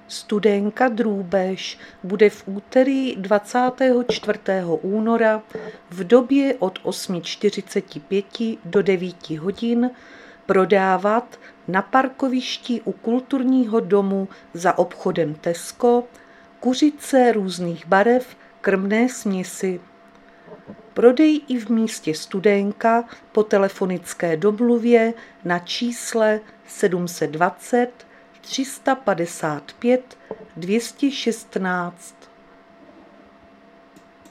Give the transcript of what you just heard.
Studénka Drůbež bude v úterý 24. února v době od 8:45 do 9 hodin prodávat na parkovišti u kulturního domu za obchodem Tesco kuřice různých barev, krmné směsi. Prodej i v místě Studénka po telefonické domluvě na čísle 720 355 216